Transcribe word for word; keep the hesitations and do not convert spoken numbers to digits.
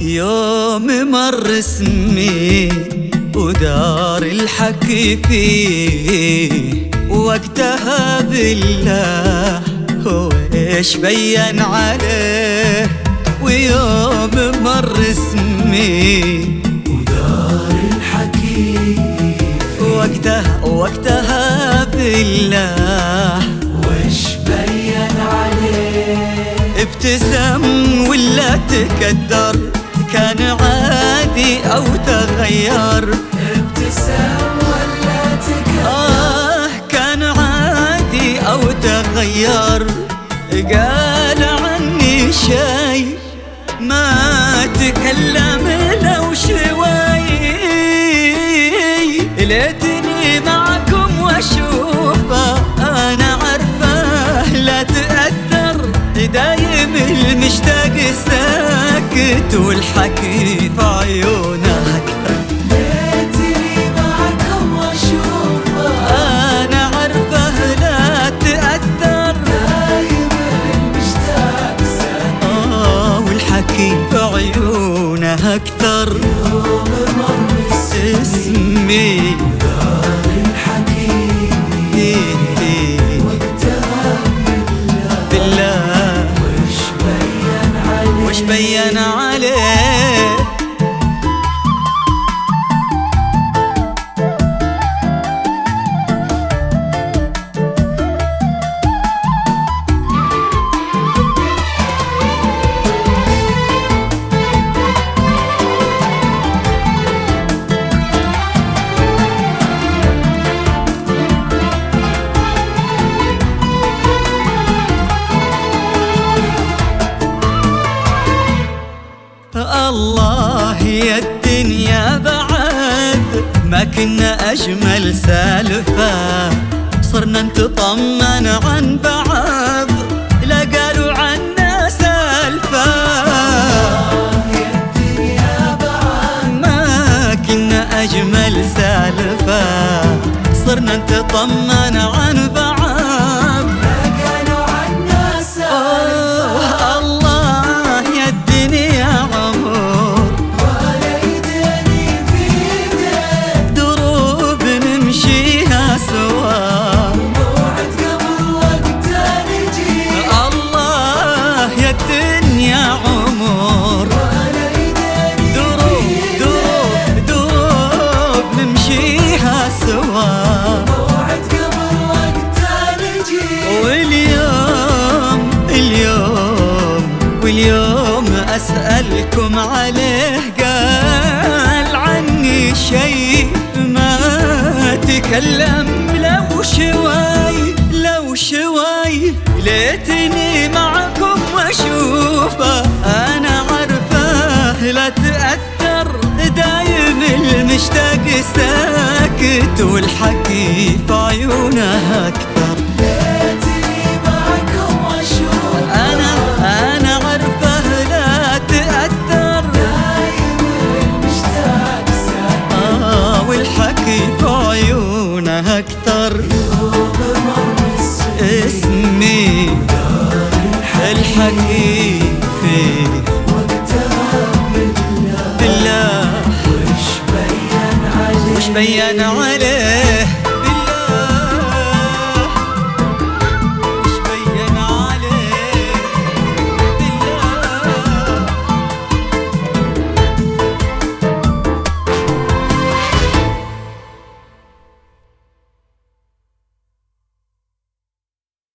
يوم مر اسمي ودار الحكي فيه، وقتها بالله هو ايش بين عليه. ويوم مر اسمي ودار الحكي وقتها وقتها بالله وش بين عليه. ابتسم ولا تكدر، كان عادي او تغير. ابتسم ولا تكدر، آه كان عادي او تغير. قال عني شي ما تكلم لو شوي، ليتني معكم واشوفه انا عارفه لا تأثر. دايم المشتاق ساكت والحكي في عيونه اكثر. ليتني معكم واشوفه انا عارفه لا تأثر. دايم المشتاق ساكت آه والحكي في عيونه اكثر. يوم مر اسمي ودار الحكي وقتها بالله وش بين عليه. وش بين عليه. الله يا الدنيا بعد ما كنا أجمل سالفة، صرنا نتطمن عن بعض لا قالوا عنا سالفة. يا الدنيا بعد ما كنا أجمل سالفة، صرنا نتطمن عن بعض لا قالوا عنا سالفة. الله يا الدنيا عمر ولا يدري في يدك دروب نمشيها سوا، موعد قبل وقتها نجي. الله يا الدنيا عمر ولا يدري دروب في دروب يدك دروب نمشيها سوا. موعد قبل وقتها نجي. واليوم اليوم واليوم أسألكم عليه قال عني شي ما تكلم لو شوي لو شوي. ليتني معكم واشوفه انا عارفه لا تأثر. دايم المشتاق ساكت والحكي في عيونه اكثر. ليتني معكم واشوفه انا انا عارفه لا تأثر. دايم المشتاق ساكت آه والحكي في عيونه اكثر. يوم مر اسمي الحكي فيه وقتها بالله بالله وش بين عليه. وش بين عليه.